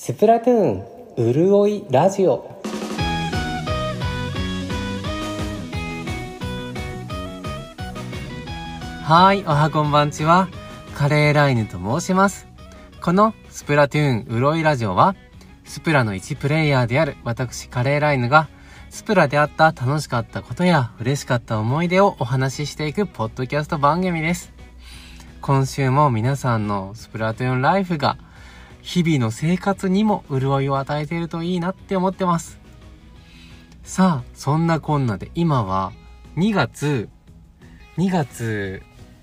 スプラトゥーンうるおいラジオ。 はい、おはこんばんちは。カレーライヌと申します。このスプラトゥーンうるおいラジオは、スプラの1プレイヤーである私カレーライヌが、スプラであった楽しかったことや嬉しかった思い出をお話ししていくポッドキャスト番組です。今週も皆さんのスプラトゥーンライフが日々の生活にも潤いを与えているといいなって思ってます。さあ、そんなこんなで今は2月12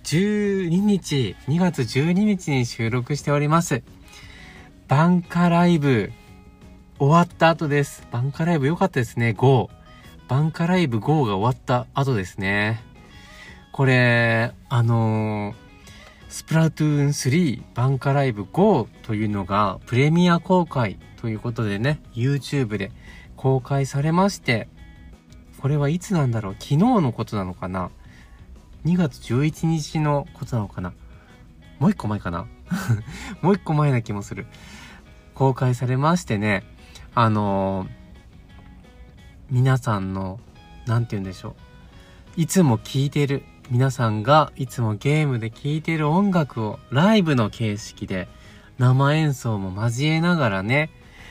日に収録しております。バンカライブ終わった後です。バンカライブ良かったですね。バンカライブ GO が終わった後ですね。これスプラトゥーン3バンカライブ GO というのがプレミア公開ということでね、 YouTube で公開されまして、これはいつなんだろう、昨日のことなのかな、2月11日のことなのかな、もう一個前かなもう一個前な気もする。公開されましてね、皆さんのなんて言うんでしょう、いつも聴いてる皆さんがいつもゲームで聴いてる音楽をライブの形式で生演奏も交えながらね、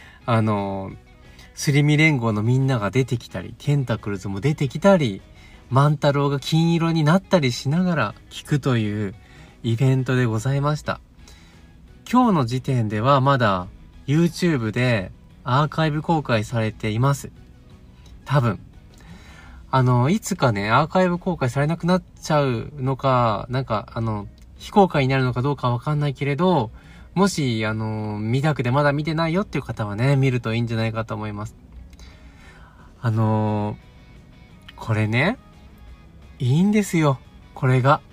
すりみ連合のみんなが出てきたり、テンタクルズも出てきたり、万太郎が金色になったりしながら聴くというイベントでございました。今日の時点ではまだ YouTube でアーカイブ公開されています。多分いつかね、アーカイブ公開されなくなっちゃうのか、非公開になるのかどうかわかんないけれど、もし、見たくてまだ見てないよっていう方はね、見るといいんじゃないかと思います。これね、いいんですよ、これが。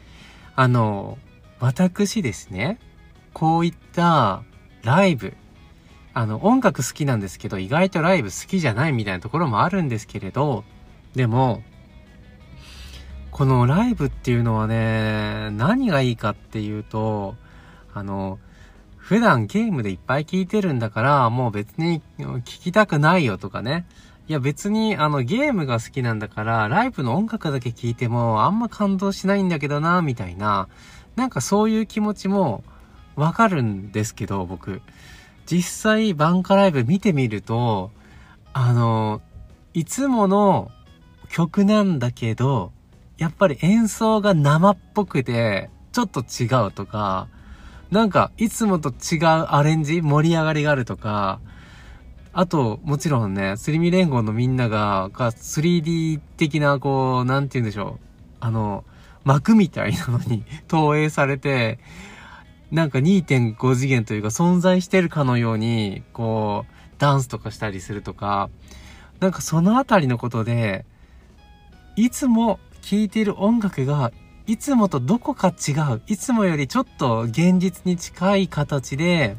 私ですね、こういったライブ、音楽好きなんですけど、意外とライブ好きじゃないみたいなところもあるんですけれど、でもこのライブっていうのはね、何がいいかっていうと、普段ゲームでいっぱい聴いてるんだから、もう別に聴きたくないよとかね、いや別にゲームが好きなんだからライブの音楽だけ聴いてもあんま感動しないんだけどなみたいな、なんかそういう気持ちもわかるんですけど、僕実際バンカライブ見てみると、いつもの曲なんだけど、やっぱり演奏が生っぽくてちょっと違うとか、なんかいつもと違うアレンジ、盛り上がりがあるとか、あともちろんね、すりみ連合のみんなが 3D 的ななんて言うんでしょう、幕みたいなのに投影されて、なんか 2.5 次元というか存在してるかのようにダンスとかしたりするとか、なんかそのあたりのことで、いつも聴いている音楽がいつもとどこか違う、いつもよりちょっと現実に近い形で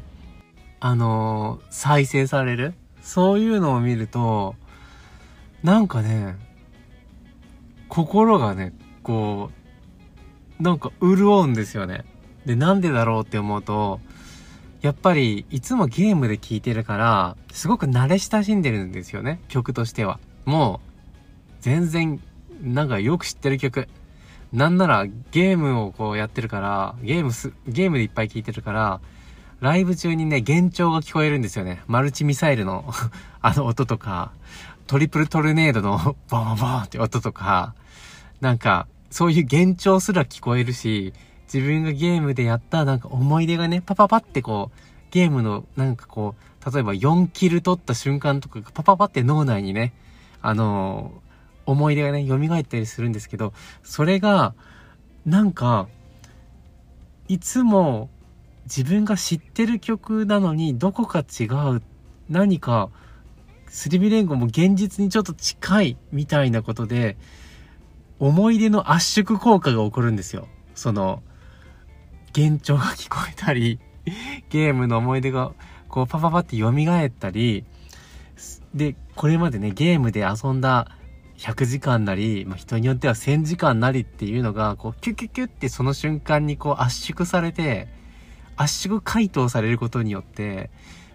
再生される、そういうのを見るとなんかね、心がねなんか潤うんですよね。で、なんでだろうって思うと、やっぱりいつもゲームで聴いてるからすごく慣れ親しんでるんですよね、曲としては。もう全然なんかよく知ってる曲、なんならゲームをやってるから、ゲームでいっぱい聴いてるから、ライブ中にね幻聴が聞こえるんですよね。マルチミサイルの音とか、トリプルトルネードのボンボンボンって音とか、なんかそういう幻聴すら聞こえるし、自分がゲームでやったなんか思い出がね、パパパってゲームのなんか例えば4キル取った瞬間とかがパパパって脳内にね、思い出がね蘇ったりするんですけど、それがなんかいつも自分が知ってる曲なのにどこか違う、何かすりみ連合も現実にちょっと近いみたいなことで、思い出の圧縮効果が起こるんですよ。その幻聴が聞こえたり、ゲームの思い出がパパパって蘇ったりで、これまでねゲームで遊んだ100時間なり、人によっては1000時間なりっていうのがキュキュキュってその瞬間に圧縮されて、圧縮解凍されることによって、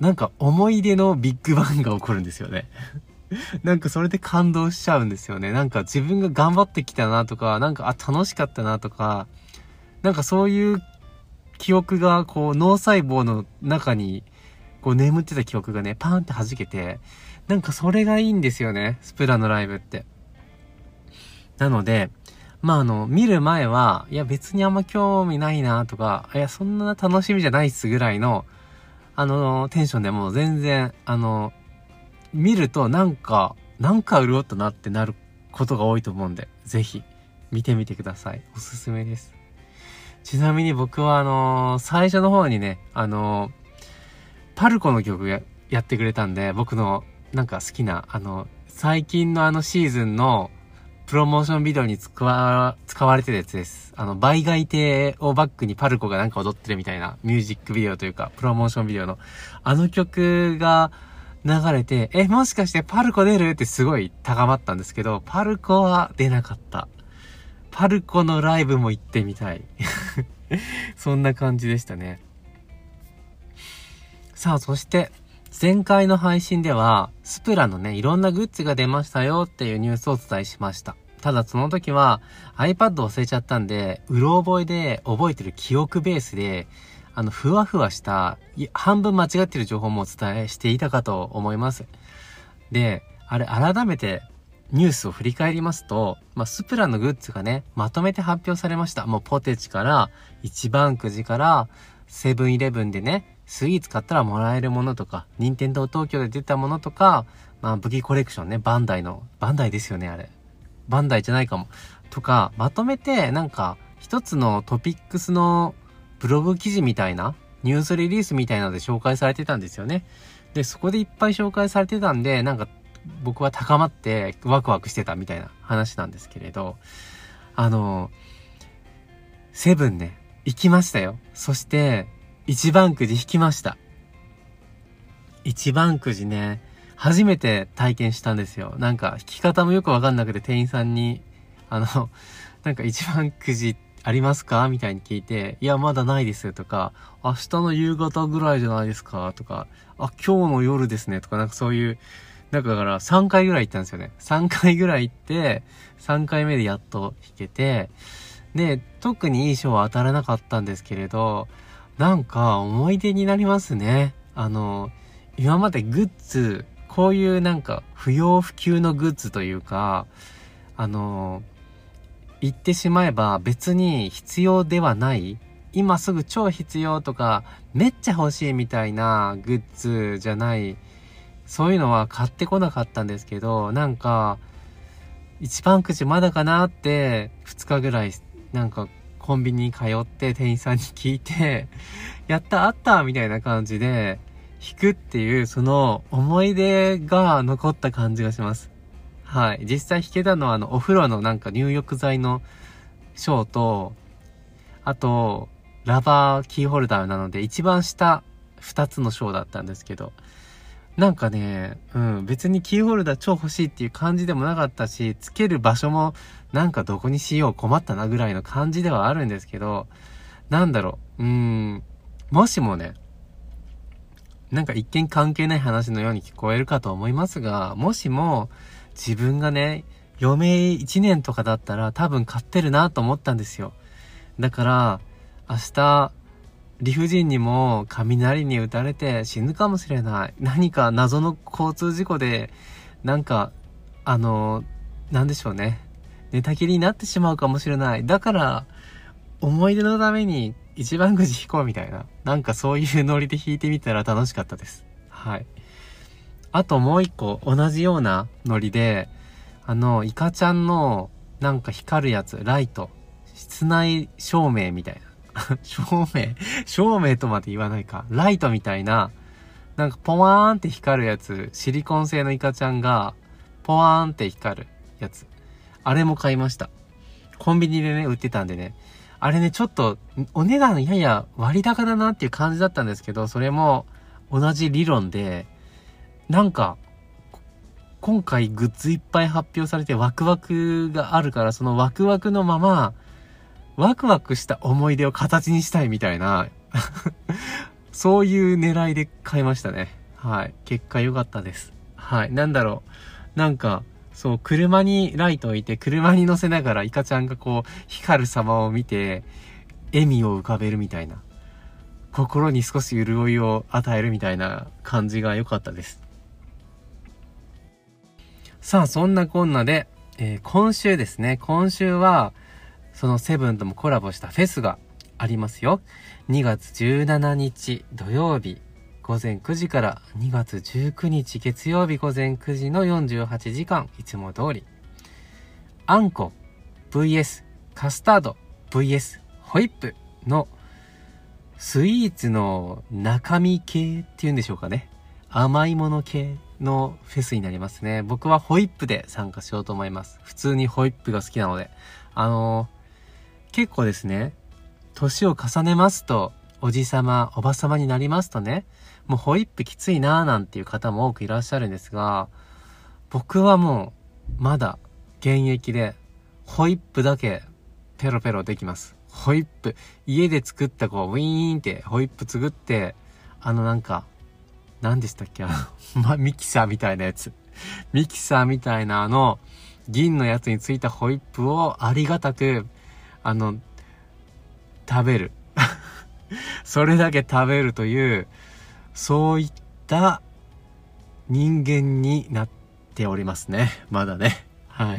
なんか思い出のビッグバンが起こるんですよね。なんかそれで感動しちゃうんですよね。なんか自分が頑張ってきたなとか、なんか楽しかったなとか、なんかそういう記憶がこう脳細胞の中にこう眠ってた記憶がね、パーンって弾けて、なんかそれがいいんですよね、スプラのライブって。なので、見る前は、いや別にあんま興味ないなとか、いやそんな楽しみじゃないっすぐらいの、テンションでもう全然、見るとなんか潤ったなってなることが多いと思うんで、ぜひ見てみてください。おすすめです。ちなみに僕は最初の方にね、パルコの曲やってくれたんで、僕のなんか好きな、最近のシーズンのプロモーションビデオに使われてるやつです。倍買亭をバックにパルコがなんか踊ってるみたいなミュージックビデオというか、プロモーションビデオの曲が流れて、もしかしてパルコ出るってすごい高まったんですけど、パルコは出なかった。パルコのライブも行ってみたい。そんな感じでしたね。さあ、そして、前回の配信では、スプラのね、いろんなグッズが出ましたよっていうニュースをお伝えしました。ただその時は iPad 忘れちゃったんで、うろ覚えで覚えてる記憶ベースで、ふわふわした、半分間違ってる情報もお伝えしていたかと思います。で、改めてニュースを振り返りますと、スプラのグッズがね、まとめて発表されました。もうポテチから、一番くじから、セブンイレブンでね、スイーツ買ったらもらえるものとか、任天堂東京で出たものとか、武器コレクションね、バンダイですよね、あれ。バンダイじゃないかも。とか、まとめて、なんか、一つのトピックスのブログ記事みたいな、ニュースリリースみたいなので紹介されてたんですよね。で、そこでいっぱい紹介されてたんで、なんか、僕は高まってワクワクしてたみたいな話なんですけれど、セブンね、行きましたよ。そして、一番くじ引きました。一番くじね、初めて体験したんですよ。なんか、引き方もよくわかんなくて店員さんに、なんか一番くじありますかみたいに聞いて、いや、まだないですとか、明日の夕方ぐらいじゃないですかとか、今日の夜ですねとか、なんかそういう、だから3回ぐらい行ったんですよね。3回ぐらい行って、3回目でやっと弾けて、で、特にいい賞は当たらなかったんですけれど、なんか思い出になりますね。今までグッズ、こういうなんか不要不急のグッズというか、言ってしまえば別に必要ではない、今すぐ超必要とか、めっちゃ欲しいみたいなグッズじゃない、そういうのは買ってこなかったんですけど、なんか、一番くじまだかなって、2日ぐらい、なんか、コンビニに通って店員さんに聞いて、やったあったみたいな感じで、弾くっていう、その思い出が残った感じがします。はい。実際弾けたのは、お風呂のなんか入浴剤のショーと、あと、ラバーキーホルダーなので、一番下、2つのショーだったんですけど、なんかね、別にキーホルダー超欲しいっていう感じでもなかったし、つける場所もなんかどこにしよう困ったなぐらいの感じではあるんですけど、なんだろう、もしもね、なんか一見関係ない話のように聞こえるかと思いますが、もしも自分がね、余命1年とかだったら多分買ってるなと思ったんですよ。だから、明日、理不尽にも雷に打たれて死ぬかもしれない。何か謎の交通事故で、なんか、なんでしょうね。寝たきりになってしまうかもしれない。だから、思い出のために一番くじ引こうみたいな。なんかそういうノリで引いてみたら楽しかったです。はい。あともう一個同じようなノリで、イカちゃんのなんか光るやつ、ライト。室内照明みたいな。照明とまで言わないか。ライトみたいな、なんかポワーンって光るやつ、シリコン製のイカちゃんが、ポワーンって光るやつ。あれも買いました。コンビニでね、売ってたんでね。あれね、ちょっと、お値段やや割高だなっていう感じだったんですけど、それも同じ理論で、なんか、今回グッズいっぱい発表されてワクワクがあるから、そのワクワクのまま、ワクワクした思い出を形にしたいみたいなそういう狙いで買いましたね。はい。結果良かったです。はい。なんだろう。なんか、そう、車にライト置いて、車に乗せながらイカちゃんがこう、光る様を見て、笑みを浮かべるみたいな。心に少し潤いを与えるみたいな感じが良かったです。さあ、そんなこんなで、今週ですね。今週は、そのセブンともコラボしたフェスがありますよ。2月17日土曜日午前9時から2月19日月曜日午前9時の48時間、いつも通り。あんこ VS カスタード VS ホイップのスイーツの中身系っていうんでしょうかね。甘いもの系のフェスになりますね。僕はホイップで参加しようと思います。普通にホイップが好きなので。結構ですね、年を重ねますと、おじさま、おばさまになりますとね、もうホイップきついなーなんていう方も多くいらっしゃるんですが、僕はもう、まだ現役で、ホイップだけペロペロできます。ホイップ、家で作ったこう、ウィーンってホイップ作って、なんか、何でしたっけミキサーみたいなやつ。ミキサーみたいな銀のやつについたホイップをありがたく、食べる。それだけ食べるという、そういった人間になっておりますね。まだね。はい。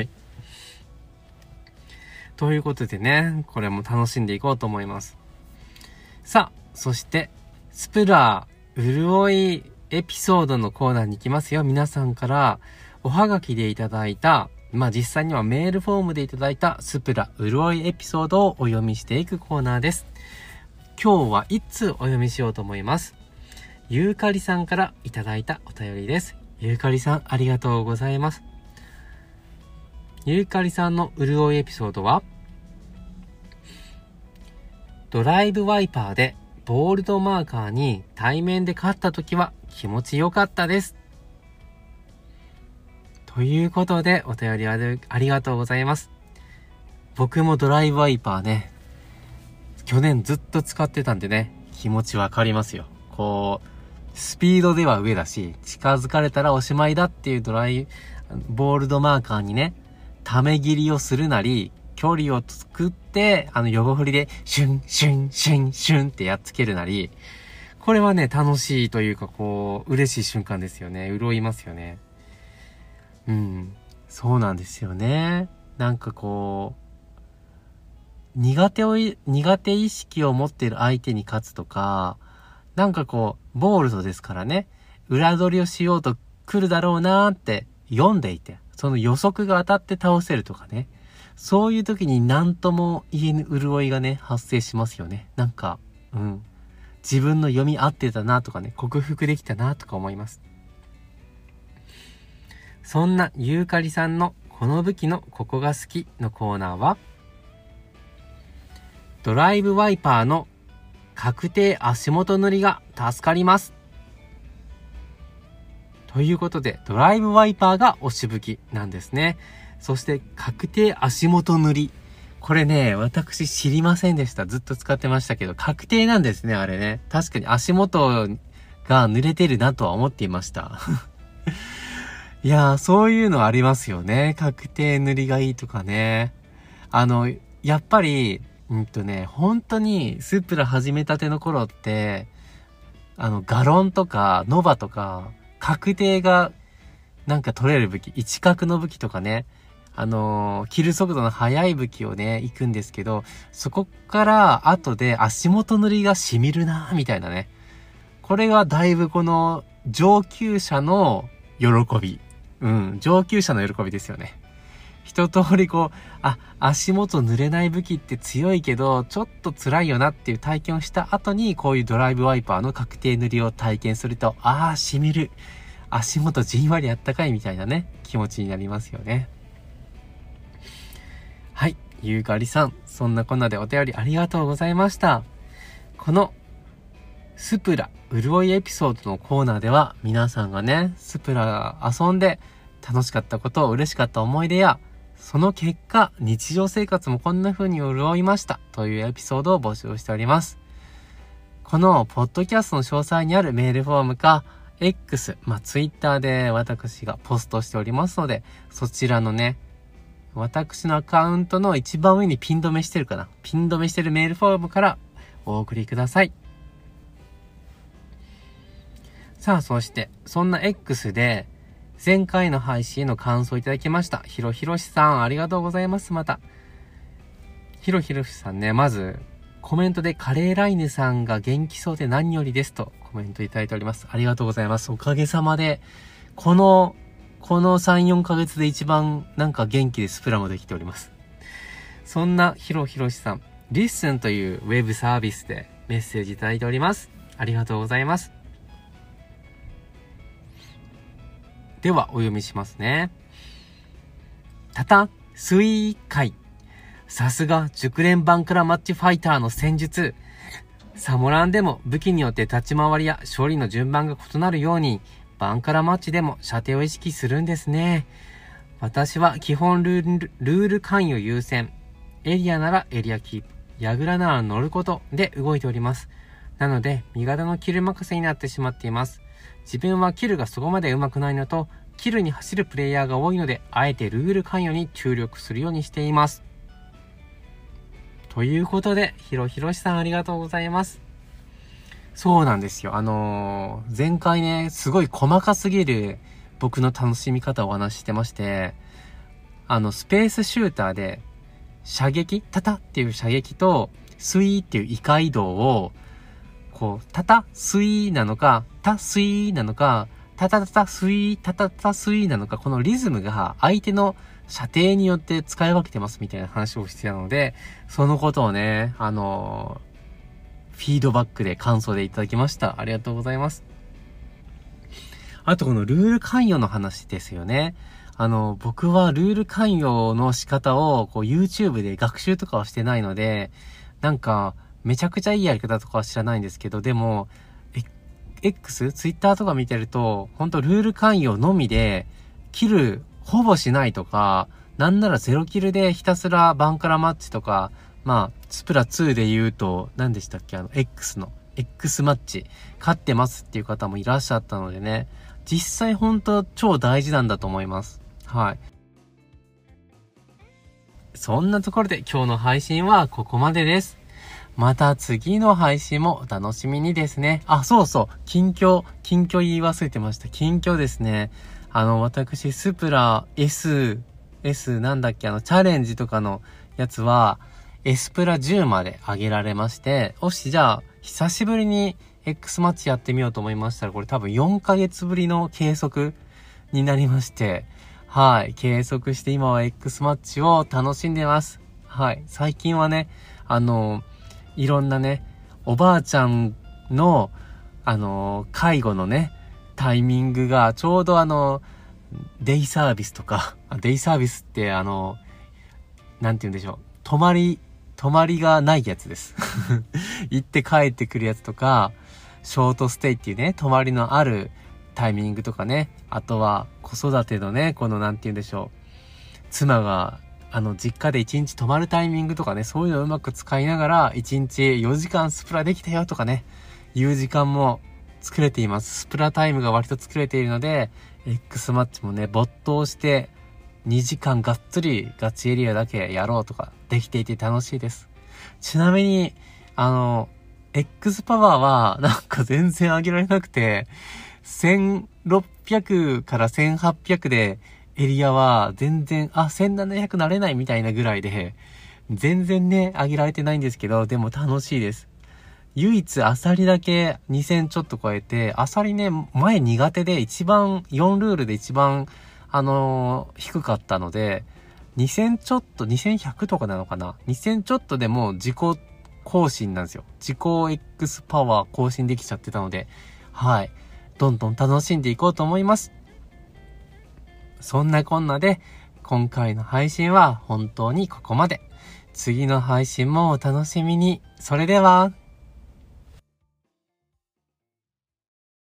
ということでね、これも楽しんでいこうと思います。さあ、そして、スプラ潤いエピソードのコーナーに行きますよ。皆さんからおはがきでいただいた、実際にはメールフォームでいただいたスプラ潤いエピソードをお読みしていくコーナーです。今日は1通お読みしようと思います。ゆうかりさんからいただいたお便りです。ゆうかりさん、ありがとうございます。ゆうかりさんの潤いエピソードは、ドライブワイパーでボールドマーカーに対面で勝った時は気持ちよかったです。ということで、お便りありがとうございます。僕もドライブワイパーね、去年ずっと使ってたんでね、気持ちわかりますよ。こう、スピードでは上だし、近づかれたらおしまいだっていうボールドマーカーにね、ため切りをするなり、距離を作って、横振りで、シュン、シュン、シュン、シュンってやっつけるなり、これはね、楽しいというか、こう、嬉しい瞬間ですよね。潤いますよね。そうなんですよね。なんかこう、苦手意識を持っている相手に勝つとか、なんかこう、ボールドですからね、裏取りをしようと来るだろうなーって読んでいて、その予測が当たって倒せるとかね、そういう時に何とも言えぬ潤いがね、発生しますよね。なんか、自分の読み合ってたなとかね、克服できたなとか思います。そんなゆうかりさんのこの武器のここが好きのコーナーは、ドライブワイパーの確定足元塗りが助かります。ということで、ドライブワイパーが推し武器なんですね。そして確定足元塗り。これね、私知りませんでした。ずっと使ってましたけど、確定なんですね、あれね。確かに足元が濡れてるなとは思っていました。いやー、そういうのありますよね。確定塗りがいいとかね。やっぱり、本当にスープラ始めたての頃って、ガロンとかノバとか、確定がなんか取れる武器、一角の武器とかね、切る速度の速い武器をね、行くんですけど、そこから後で足元塗りが染みるなみたいなね。これがだいぶこの上級者の喜び。上級者の喜びですよね。一通りこう、足元濡れない武器って強いけど、ちょっと辛いよなっていう体験をした後に、こういうドライブワイパーの確定塗りを体験すると、染みる。足元じんわりあったかいみたいなね、気持ちになりますよね。はい、ゆうかりさん、そんなこんなでお便りありがとうございました。このスプラ潤いエピソードのコーナーでは、皆さんがね、スプラ遊んで楽しかったこと、嬉しかった思い出や、その結果、日常生活もこんな風に潤いましたというエピソードを募集しております。 このポッドキャストの詳細にあるメールフォームか、X、ツイッターで私がポストしておりますので、そちらのね、私のアカウントの一番上にピン止めしてるかな。ピン止めしてるメールフォームからお送りください。さあ、そして、そんな X で、前回の配信への感想をいただきました。ひろひろしさん、ありがとうございます。また。ひろひろしさんね、まず、コメントでカレーライネさんが元気そうで何よりですとコメントいただいております。ありがとうございます。おかげさまで、この3、4ヶ月で一番なんか元気でスプラもできております。そんなひろひろしさん、リッスンというウェブサービスでメッセージいただいております。ありがとうございます。では、お読みしますね。水海。さすが熟練バンカラマッチファイターの戦術。サモランでも武器によって立ち回りや処理の順番が異なるように、バンカラマッチでも射程を意識するんですね。私は基本ルール関与優先。エリアならエリアキープ。矢倉なら乗ることで動いております。なので、味方のキル任せになってしまっています。自分はキルがそこまで上手くないのと、キルに走るプレイヤーが多いので、あえてルール関与に注力するようにしています。ということで、ひろひろしさんありがとうございます。そうなんですよ。前回ね、すごい細かすぎる僕の楽しみ方をお話ししてまして、スペースシューターで、射撃タタっていう射撃と、スイーっていう異化移動を、こう、タタスイーなのか、タスイーなのか、タタタタスイー、タタタスイーなのか、このリズムが相手の射程によって使い分けてますみたいな話をしてたので、そのことをね、フィードバックで感想でいただきました。ありがとうございます。あとこのルール関与の話ですよね。僕はルール関与の仕方をこう YouTube で学習とかはしてないので、なんかめちゃくちゃいいやり方とかは知らないんですけど、でも、Twitter とか見てると、ほんとルール関与のみで、キルほぼしないとか、なんなら0キルでひたすらバンカラマッチとか、スプラ2で言うと、何でしたっけX マッチ、勝ってますっていう方もいらっしゃったのでね、実際ほんと超大事なんだと思います。はい。そんなところで今日の配信はここまでです。また次の配信もお楽しみにですね。そうそう。近況言い忘れてました。近況ですね。私、スプラ S なんだっけチャレンジとかのやつは、S プラ10まで上げられまして、じゃあ、久しぶりに X マッチやってみようと思いましたら、これ多分4ヶ月ぶりの計測になりまして、はい。計測して今は X マッチを楽しんでます。はい。最近はね、いろんなね、おばあちゃんの、介護のね、タイミングが、ちょうどデイサービスとか、デイサービスってなんて言うんでしょう。泊まりがないやつです。行って帰ってくるやつとか、ショートステイっていうね、泊まりのあるタイミングとかね、あとは子育てのね、なんて言うんでしょう。妻が、実家で1日泊まるタイミングとかね、そういうのをうまく使いながら、1日4時間スプラできたよとかね、いう時間も作れています。スプラタイムが割と作れているので、X マッチもね、没頭して、2時間がっつりガチエリアだけやろうとか、できていて楽しいです。ちなみに、X パワーは、なんか全然上げられなくて、1600から1800で、エリアは全然、1700なれないみたいなぐらいで、全然ね、上げられてないんですけど、でも楽しいです。唯一アサリだけ2000ちょっと超えて、アサリね、前苦手で4ルールで一番、低かったので、2000ちょっと、2100とかなのかな ?2000 ちょっとでも自己更新なんですよ。自己 X パワー更新できちゃってたので、はい。どんどん楽しんでいこうと思います。そんなこんなで、今回の配信は本当にここまで。次の配信もお楽しみに。それでは。